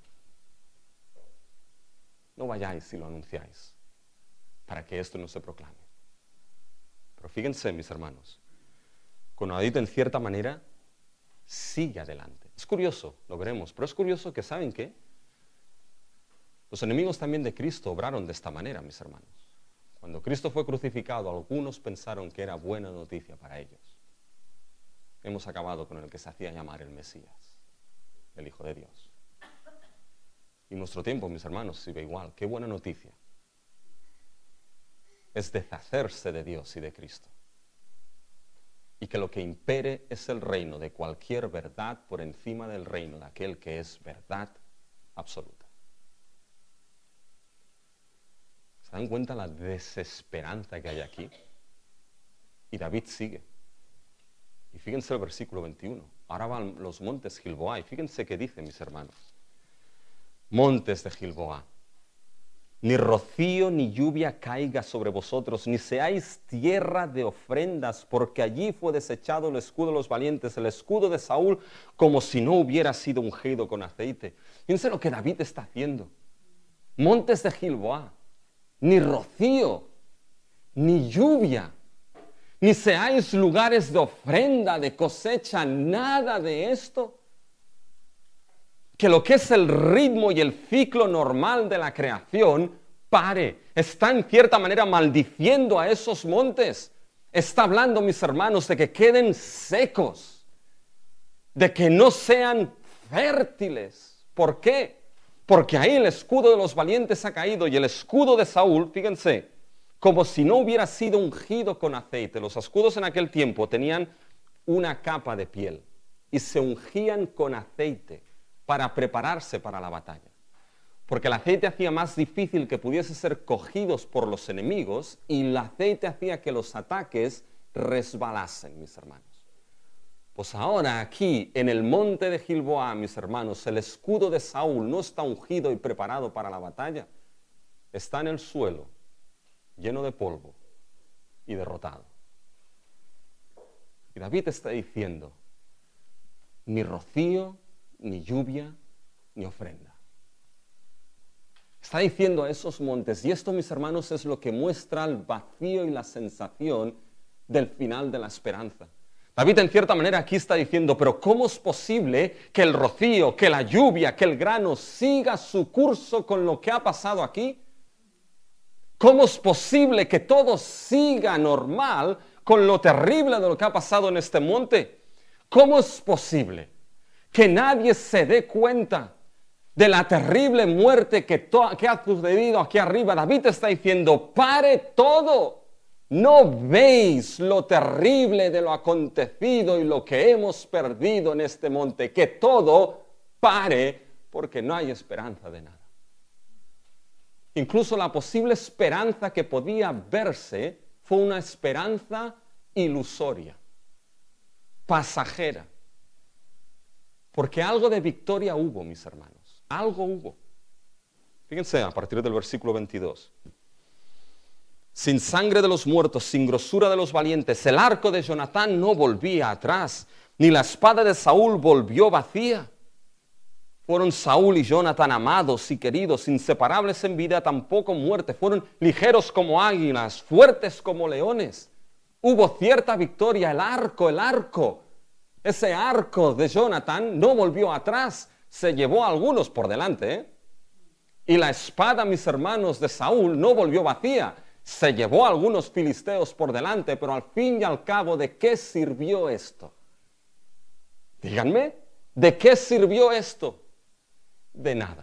No vayáis y lo anunciáis para que esto no se proclame. Pero fíjense, mis hermanos, con David en cierta manera sigue adelante. Es curioso, lo veremos, pero es curioso que, ¿saben qué? Los enemigos también de Cristo obraron de esta manera, mis hermanos. Cuando Cristo fue crucificado, algunos pensaron que era buena noticia para ellos. Hemos acabado con el que se hacía llamar el Mesías, el Hijo de Dios. Y nuestro tiempo, mis hermanos, sigue igual. Qué buena noticia. Es deshacerse de Dios y de Cristo. Y que lo que impere es el reino de cualquier verdad por encima del reino de aquel que es verdad absoluta. ¿Se dan cuenta la desesperanza que hay aquí? Y David sigue. Y fíjense el versículo 21. Ahora van los montes Gilboa. Y fíjense qué dice, mis hermanos. Montes de Gilboa. Ni rocío ni lluvia caiga sobre vosotros, ni seáis tierra de ofrendas, porque allí fue desechado el escudo de los valientes, el escudo de Saúl, como si no hubiera sido ungido con aceite. Fíjense lo que David está haciendo. Montes de Gilboa, ni rocío, ni lluvia, ni seáis lugares de ofrenda, de cosecha, nada de esto. Que lo que es el ritmo y el ciclo normal de la creación pare. Está en cierta manera maldiciendo a esos montes. Está hablando, mis hermanos, de que queden secos. de que no sean fértiles. ¿Por qué? Porque ahí el escudo de los valientes ha caído y el escudo de Saúl, fíjense, como si no hubiera sido ungido con aceite. Los escudos en aquel tiempo tenían una capa de piel y se ungían con aceite para prepararse para la batalla. Porque el aceite hacía más difícil que pudiesen ser cogidos por los enemigos y el aceite hacía que los ataques resbalasen, mis hermanos. Pues ahora aquí, en el monte de Gilboa, mis hermanos, el escudo de Saúl no está ungido y preparado para la batalla. Está en el suelo, lleno de polvo y derrotado. Y David está diciendo, ni rocío, ni lluvia, ni ofrenda. Está diciendo a esos montes, y esto, mis hermanos, es lo que muestra el vacío y la sensación del final de la esperanza. David, en cierta manera, aquí está diciendo, pero ¿cómo es posible que el rocío, que la lluvia, que el grano siga su curso con lo que ha pasado aquí? ¿Cómo es posible que todo siga normal con lo terrible de lo que ha pasado en este monte? ¿Cómo es posible que nadie se dé cuenta de la terrible muerte que ha sucedido aquí arriba? David está diciendo, pare todo. ¿No veis lo terrible de lo acontecido y lo que hemos perdido en este monte? Que todo pare porque no hay esperanza de nada. Incluso la posible esperanza que podía verse fue una esperanza ilusoria, pasajera. Porque algo de victoria hubo, mis hermanos. Algo hubo. Fíjense a partir del versículo 22. Sin sangre de los muertos, sin grosura de los valientes, el arco de Jonatán no volvía atrás, ni la espada de Saúl volvió vacía. Fueron Saúl y Jonatán amados y queridos, inseparables en vida, tampoco muerte. Fueron ligeros como águilas, fuertes como leones. Hubo cierta victoria, el arco. Ese arco de Jonatán no volvió atrás, se llevó a algunos por delante. Y la espada, mis hermanos, de Saúl no volvió vacía. Se llevó a algunos filisteos por delante, pero al fin y al cabo, ¿de qué sirvió esto? Díganme, ¿de qué sirvió esto? De nada.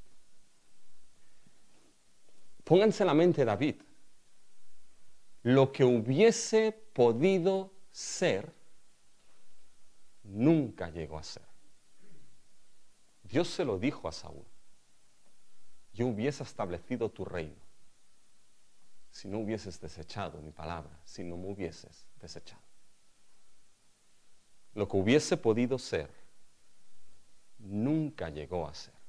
Pónganse en la mente, David, lo que hubiese podido ser, nunca llegó a ser. Dios se lo dijo a Saúl: yo hubiese establecido tu reino si no hubieses desechado mi palabra, si no me hubieses desechado. Lo que hubiese podido ser, nunca llegó a ser.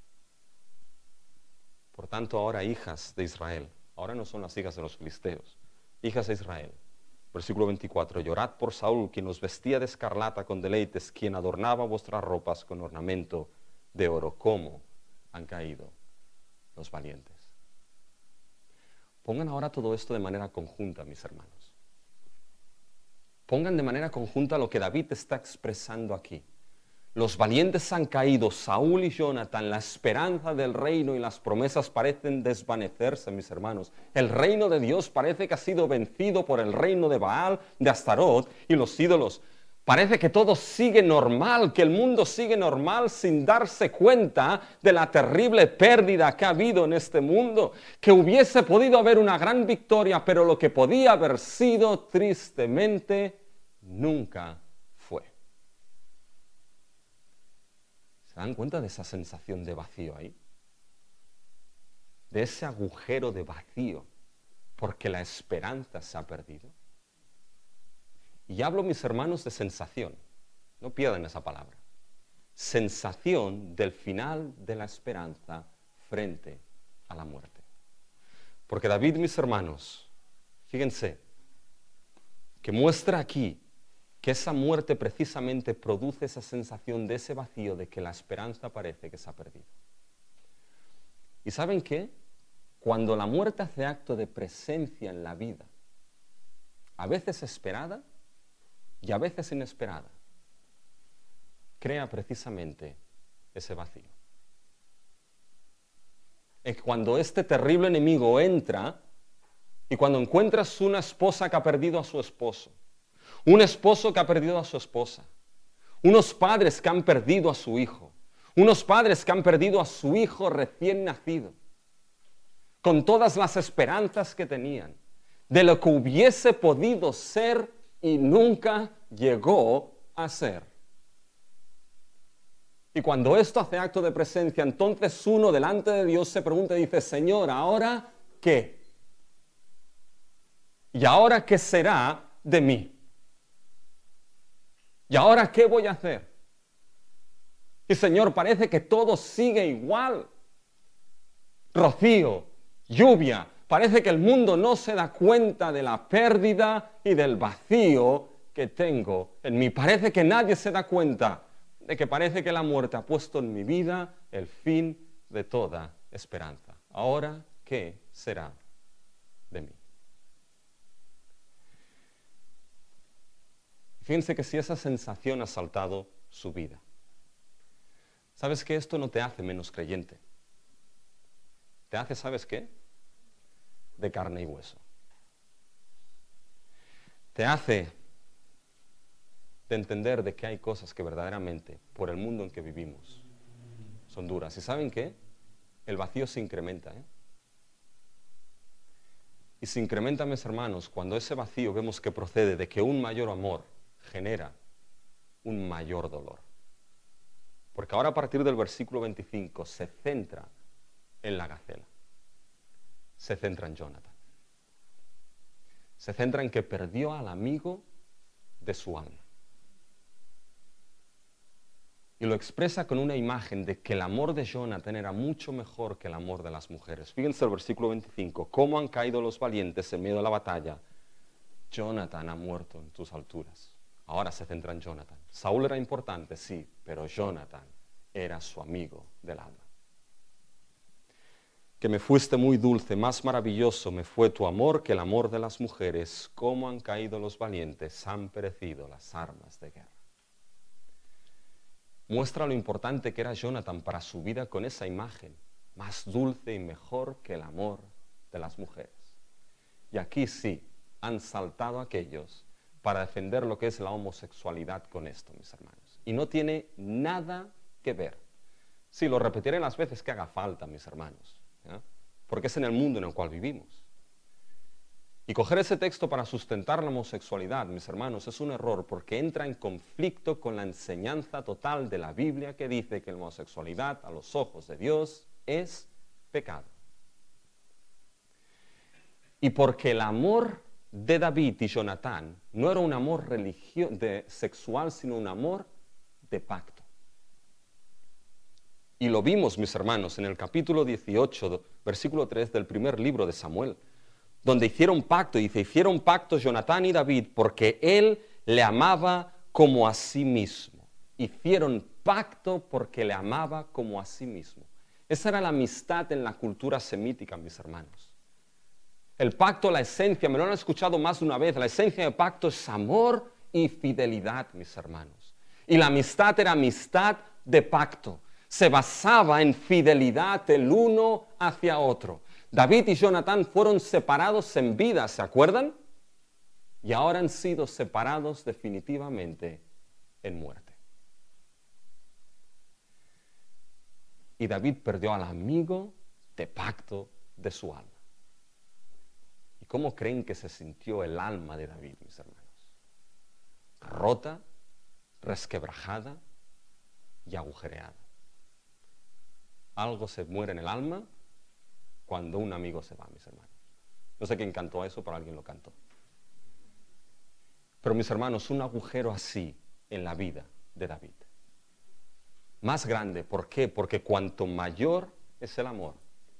Por tanto, ahora, hijas de Israel, ahora no son las hijas de los filisteos, hijas de Israel, versículo 24, llorad por Saúl, quien os vestía de escarlata con deleites, quien adornaba vuestras ropas con ornamento de oro. ¿Cómo han caído los valientes? Pongan ahora todo esto de manera conjunta, mis hermanos. Pongan de manera conjunta lo que David está expresando aquí. Los valientes han caído, Saúl y Jonatán, la esperanza del reino y las promesas parecen desvanecerse, mis hermanos. El reino de Dios parece que ha sido vencido por el reino de Baal, de Astarot y los ídolos. Parece que todo sigue normal, que el mundo sigue normal sin darse cuenta de la terrible pérdida que ha habido en este mundo. Que hubiese podido haber una gran victoria, pero lo que podía haber sido, tristemente, nunca fue. ¿Se dan cuenta de esa sensación de vacío ahí? De ese agujero de vacío, porque la esperanza se ha perdido. Y hablo, mis hermanos, de sensación. No pierdan esa palabra. Sensación del final de la esperanza frente a la muerte. Porque David, mis hermanos, fíjense, que muestra aquí que esa muerte precisamente produce esa sensación de ese vacío, de que la esperanza parece que se ha perdido. ¿Y saben qué? Cuando la muerte hace acto de presencia en la vida, a veces esperada y a veces inesperada, crea precisamente ese vacío. Es cuando este terrible enemigo entra y cuando encuentras una esposa que ha perdido a su esposo, un esposo que ha perdido a su esposa, Unos padres que han perdido a su hijo. Unos padres que han perdido a su hijo recién nacido. Con todas las esperanzas que tenían. De lo que hubiese podido ser y nunca llegó a ser. Y cuando esto hace acto de presencia, entonces uno delante de Dios se pregunta y dice, Señor, ¿ahora qué? ¿Y ahora qué será de mí? ¿Y ahora qué voy a hacer? Y Señor, parece que todo sigue igual. Rocío, lluvia, parece que el mundo no se da cuenta de la pérdida y del vacío que tengo en mí. Parece que nadie se da cuenta de que parece que la muerte ha puesto en mi vida el fin de toda esperanza. Ahora, ¿qué será de mí? Fíjense que si esa sensación ha asaltado su vida, ¿sabes que esto no te hace menos creyente? Te hace, ¿sabes qué? De carne y hueso. Te hace de entender de que hay cosas que verdaderamente, por el mundo en que vivimos, son duras. ¿Y saben qué? El vacío se incrementa, ¿eh? Y se incrementa, mis hermanos, cuando ese vacío vemos que procede de que un mayor amor genera un mayor dolor. Porque ahora a partir del versículo 25 se centra en la gacela. Se centra en Jonathan. Se centra en que perdió al amigo de su alma. Y lo expresa con una imagen de que el amor de Jonathan era mucho mejor que el amor de las mujeres. Fíjense el versículo 25. ¿Cómo han caído los valientes en medio de la batalla? Jonathan ha muerto en tus alturas. Ahora se centra en Jonathan. Saúl era importante, sí, pero Jonathan era su amigo del alma. Que me fuiste muy dulce, más maravilloso me fue tu amor que el amor de las mujeres. Cómo han caído los valientes, han perecido las armas de guerra. Muestra lo importante que era Jonathan para su vida con esa imagen, más dulce y mejor que el amor de las mujeres. Y aquí sí, han saltado aquellos para defender lo que es la homosexualidad con esto, mis hermanos. Y no tiene nada que ver. Sí, lo repetiré las veces que haga falta, mis hermanos, ¿ya? Porque es en el mundo en el cual vivimos. Y coger ese texto para sustentar la homosexualidad, mis hermanos, es un error porque entra en conflicto con la enseñanza total de la Biblia que dice que la homosexualidad a los ojos de Dios es pecado. Y porque el amor de David y Jonatán no era un amor sexual, sino un amor de pacto. Y lo vimos, mis hermanos, en el capítulo 18, versículo 3 del primer libro de Samuel, donde hicieron pacto, dice, hicieron pacto Jonatán y David porque él le amaba como a sí mismo. Hicieron pacto porque le amaba como a sí mismo. Esa era la amistad en la cultura semítica, mis hermanos. El pacto, la esencia, me lo han escuchado más de una vez, la esencia del pacto es amor y fidelidad, mis hermanos. Y la amistad era amistad de pacto. Se basaba en fidelidad el uno hacia otro. David y Jonatán fueron separados en vida, ¿se acuerdan? Y ahora han sido separados definitivamente en muerte. Y David perdió al amigo de pacto de su alma. ¿Y cómo creen que se sintió el alma de David, mis hermanos? Rota, resquebrajada y agujereada. Algo se muere en el alma cuando un amigo se va, mis hermanos. No sé quién cantó eso, pero alguien lo cantó. Pero mis hermanos, un agujero así en la vida de David. Más grande, ¿por qué? Porque cuanto mayor es el amor,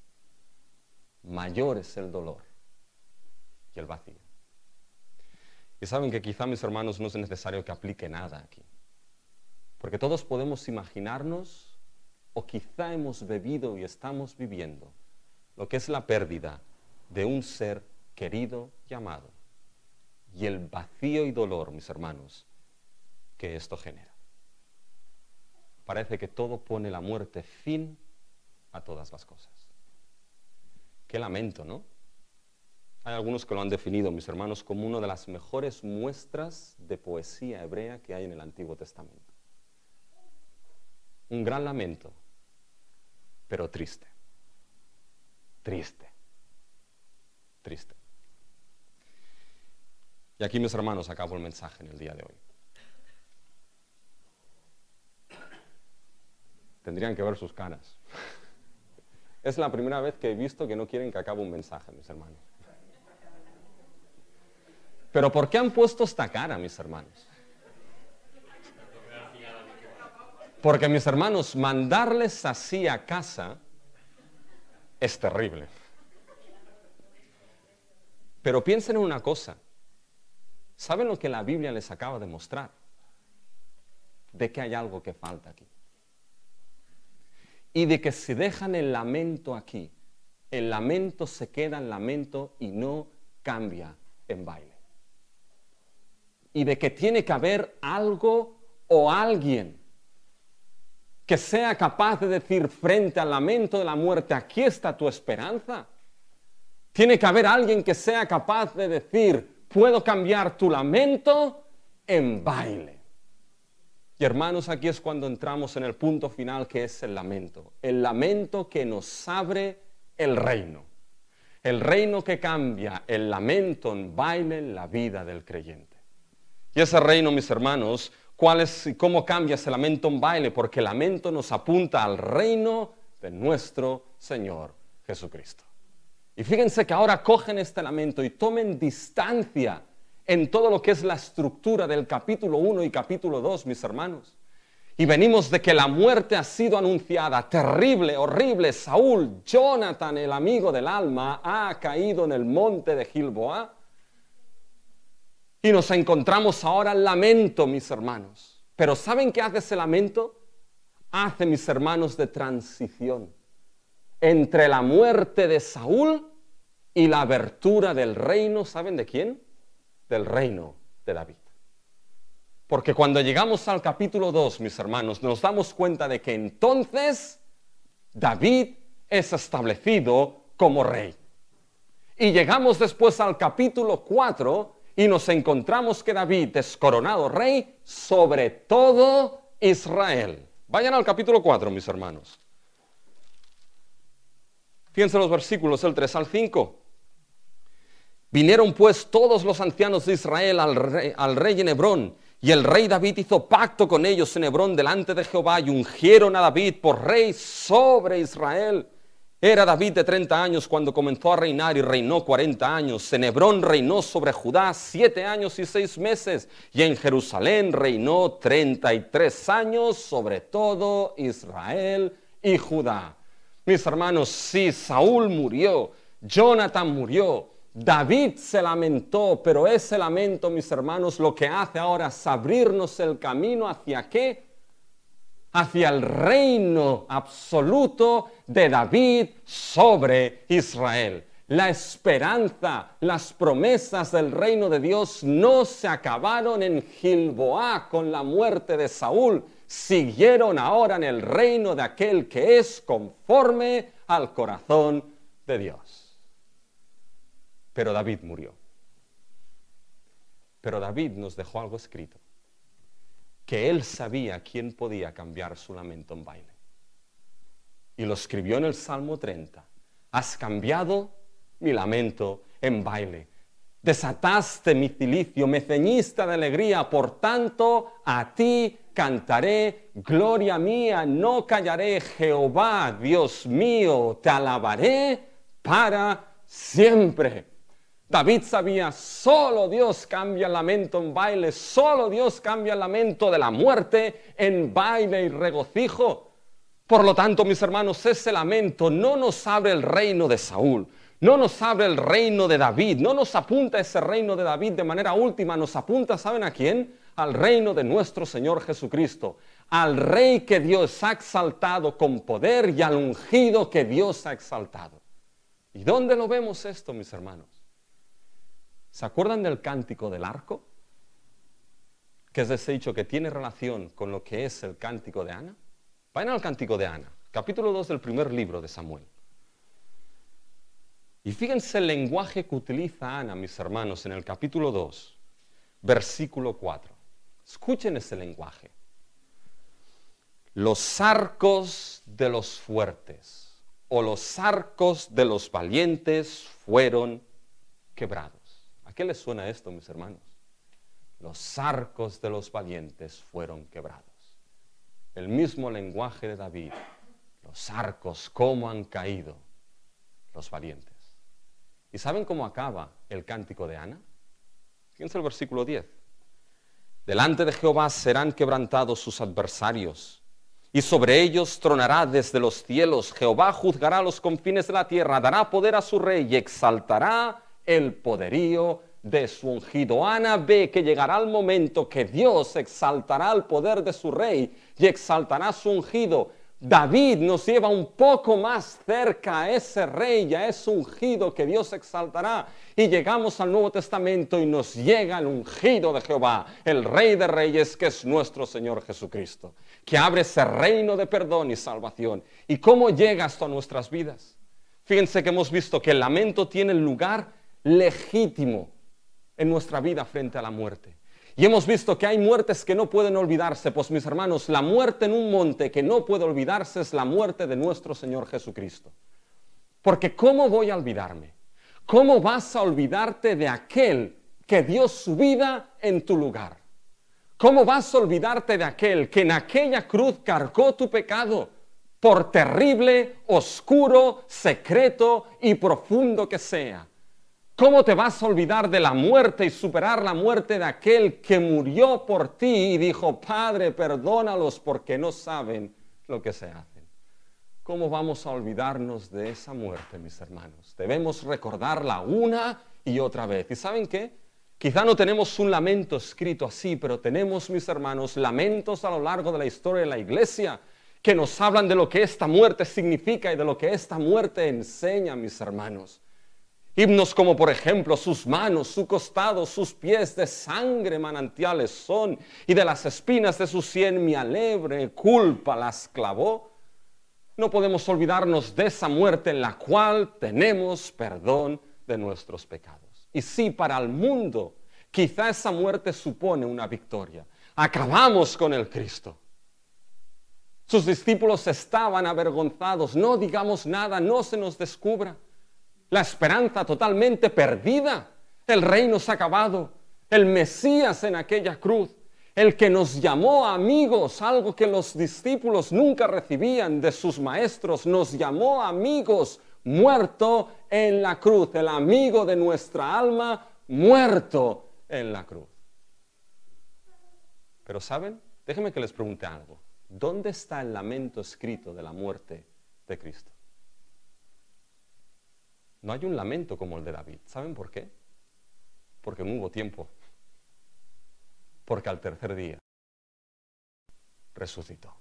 mayor es el dolor y el vacío. Y saben que quizá, mis hermanos, no es necesario que aplique nada aquí. Porque todos podemos imaginarnos, o quizá hemos bebido y estamos viviendo, lo que es la pérdida de un ser querido y amado. Y el vacío y dolor, mis hermanos, que esto genera. Parece que todo pone la muerte fin a todas las cosas. Qué lamento, ¿no? Hay algunos que lo han definido, mis hermanos, como una de las mejores muestras de poesía hebrea que hay en el Antiguo Testamento. un gran lamento, pero triste. Triste. Triste. Y aquí, mis hermanos, acabo el mensaje en el día de hoy. Tendrían que ver sus caras. Es la primera vez que he visto que no quieren que acabe un mensaje, mis hermanos. Pero ¿por qué han puesto esta cara, mis hermanos? Porque, mis hermanos, mandarles así a casa es terrible. Pero piensen en una cosa. ¿Saben lo que la Biblia les acaba de mostrar? De que hay algo que falta aquí. Y de que si dejan el lamento aquí, el lamento se queda en lamento y no cambia en baile. Y de que tiene que haber algo o alguien que sea capaz de decir frente al lamento de la muerte, aquí está tu esperanza. Tiene que haber alguien que sea capaz de decir, puedo cambiar tu lamento en baile. Y hermanos, aquí es cuando entramos en el punto final, que es el lamento que nos abre el reino que cambia el lamento en baile en la vida del creyente. Y ese reino, mis hermanos, ¿cuál es y cómo cambia ese lamento en baile? Porque el lamento nos apunta al reino de nuestro Señor Jesucristo. Y fíjense que ahora cogen este lamento y tomen distancia en todo lo que es la estructura del capítulo 1 y capítulo 2, mis hermanos. Y venimos de que la muerte ha sido anunciada, terrible, horrible. Saúl, Jonathan, el amigo del alma, ha caído en el monte de Gilboa. Y nos encontramos ahora el lamento, mis hermanos. Pero ¿saben qué hace ese lamento? Hace, mis hermanos, de transición entre la muerte de Saúl y la abertura del reino. ¿Saben de quién? Del reino de David. Porque cuando llegamos al capítulo 2, mis hermanos, nos damos cuenta de que entonces David es establecido como rey. Y llegamos después al capítulo 4 y nos encontramos que David es coronado rey sobre todo Israel. Vayan al capítulo 4, mis hermanos. Fíjense los versículos del 3 al 5. Vinieron pues todos los ancianos de Israel al rey en Hebrón, y el rey David hizo pacto con ellos en Hebrón delante de Jehová, y ungieron a David por rey sobre Israel. Era David de 30 años cuando comenzó a reinar, y reinó 40 años. En Hebrón reinó sobre Judá 7 años y 6 meses, y en Jerusalén reinó 33 años sobre todo Israel y Judá. Mis hermanos, sí, Saúl murió, Jonathan murió, David se lamentó, pero ese lamento, mis hermanos, lo que hace ahora es abrirnos el camino hacia ¿qué? Hacia el reino absoluto de David sobre Israel. La esperanza, las promesas del reino de Dios no se acabaron en Gilboa con la muerte de Saúl, siguieron ahora en el reino de aquel que es conforme al corazón de Dios. Pero David murió. Pero David nos dejó algo escrito, que él sabía quién podía cambiar su lamento en baile. Y lo escribió en el Salmo 30. Has cambiado mi lamento en baile. Desataste mi cilicio, me ceñiste de alegría, por tanto a ti cantaré, gloria mía, no callaré, Jehová, Dios mío, te alabaré para siempre. David sabía, solo Dios cambia el lamento en baile, solo Dios cambia el lamento de la muerte en baile y regocijo. Por lo tanto, mis hermanos, ese lamento no nos abre el reino de Saúl, no nos abre el reino de David, no nos apunta ese reino de David de manera última, nos apunta, ¿saben a quién? Al reino de nuestro Señor Jesucristo, al Rey que Dios ha exaltado con poder y al ungido que Dios ha exaltado. ¿Y dónde lo vemos esto, mis hermanos? ¿Se acuerdan del cántico del arco? Que es dicho que tiene relación con lo que es el cántico de Ana. Vayan al cántico de Ana, capítulo 2 del primer libro de Samuel. Y fíjense el lenguaje que utiliza Ana, mis hermanos, en el capítulo 2, versículo 4. Escuchen ese lenguaje. los arcos de los fuertes o los arcos de los valientes fueron quebrados. ¿A qué les suena esto, mis hermanos? Los arcos de los valientes fueron quebrados. El mismo lenguaje de David. Los arcos, cómo han caído los valientes. ¿Y saben cómo acaba el cántico de Ana? Fíjense el versículo 10. Delante de Jehová serán quebrantados sus adversarios, y sobre ellos tronará desde los cielos. Jehová juzgará los confines de la tierra, dará poder a su rey y exaltará el poderío de su ungido. Ana ve que llegará el momento que Dios exaltará el poder de su rey y exaltará su ungido. David nos lleva un poco más cerca a ese rey y a ese ungido que Dios exaltará. Y llegamos al Nuevo Testamento y nos llega el ungido de Jehová, el Rey de Reyes, que es nuestro Señor Jesucristo, que abre ese reino de perdón y salvación. ¿Y cómo llega esto a nuestras vidas? Fíjense que hemos visto que el lamento tiene lugar legítimo en nuestra vida frente a la muerte. Y hemos visto que hay muertes que no pueden olvidarse. Pues mis hermanos, la muerte en un monte que no puede olvidarse es la muerte de nuestro Señor Jesucristo. Porque ¿cómo voy a olvidarme? ¿Cómo vas a olvidarte de aquel que dio su vida en tu lugar? ¿Cómo vas a olvidarte de aquel que en aquella cruz cargó tu pecado, por terrible, oscuro, secreto y profundo que sea? ¿Cómo te vas a olvidar de la muerte y superar la muerte de aquel que murió por ti y dijo, Padre, perdónalos porque no saben lo que se hacen? ¿Cómo vamos a olvidarnos de esa muerte, mis hermanos? Debemos recordarla una y otra vez. ¿Y saben qué? Quizá no tenemos un lamento escrito así, pero tenemos, mis hermanos, lamentos a lo largo de la historia de la iglesia que nos hablan de lo que esta muerte significa y de lo que esta muerte enseña, mis hermanos. Himnos como por ejemplo, sus manos, su costado, sus pies de sangre manantiales son, y de las espinas de su sien mi alegre culpa las clavó. No podemos olvidarnos de esa muerte en la cual tenemos perdón de nuestros pecados. Y sí, para el mundo, quizá esa muerte supone una victoria. Acabamos con el Cristo. Sus discípulos estaban avergonzados. No digamos nada, no se nos descubra. La esperanza totalmente perdida. El reino se ha acabado. El Mesías en aquella cruz. El que nos llamó amigos, algo que los discípulos nunca recibían de sus maestros. Nos llamó amigos, muerto en la cruz. El amigo de nuestra alma, muerto en la cruz. Pero ¿saben? Déjenme que les pregunte algo. ¿Dónde está el lamento escrito de la muerte de Cristo? No hay un lamento como el de David. ¿Saben por qué? Porque no hubo tiempo. Porque al tercer día resucitó.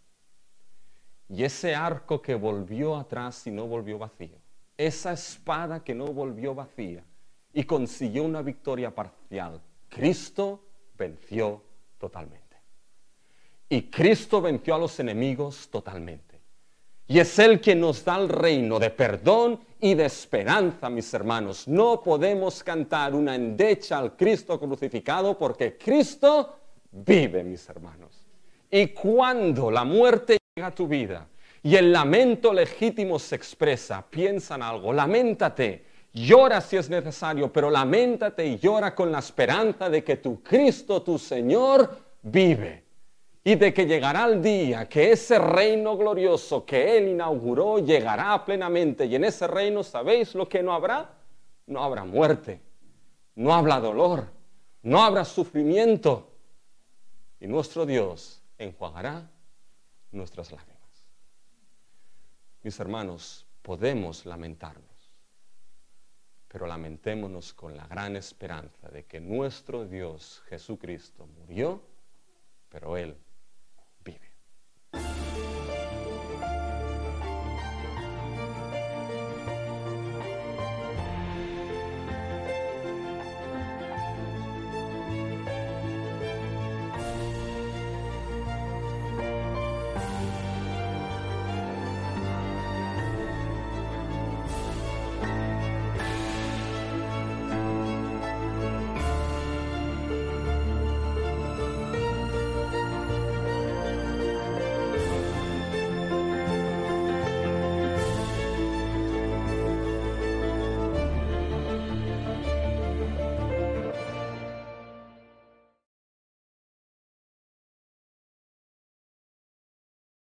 Y ese arco que volvió atrás y no volvió vacío, esa espada que no volvió vacía y consiguió una victoria parcial, Cristo venció totalmente. Y Cristo venció a los enemigos totalmente. Y es Él quien nos da el reino de perdón y de esperanza, mis hermanos. No podemos cantar una endecha al Cristo crucificado porque Cristo vive, mis hermanos. Y cuando la muerte llega a tu vida y el lamento legítimo se expresa, piensa en algo, lamentate, llora si es necesario, pero lamentate y llora con la esperanza de que tu Cristo, tu Señor, vive. Y de que llegará el día que ese reino glorioso que Él inauguró llegará plenamente. Y en ese reino, ¿sabéis lo que no habrá? No habrá muerte, no habrá dolor, no habrá sufrimiento. Y nuestro Dios enjuagará nuestras lágrimas. Mis hermanos, podemos lamentarnos, pero lamentémonos con la gran esperanza de que nuestro Dios Jesucristo murió, pero Él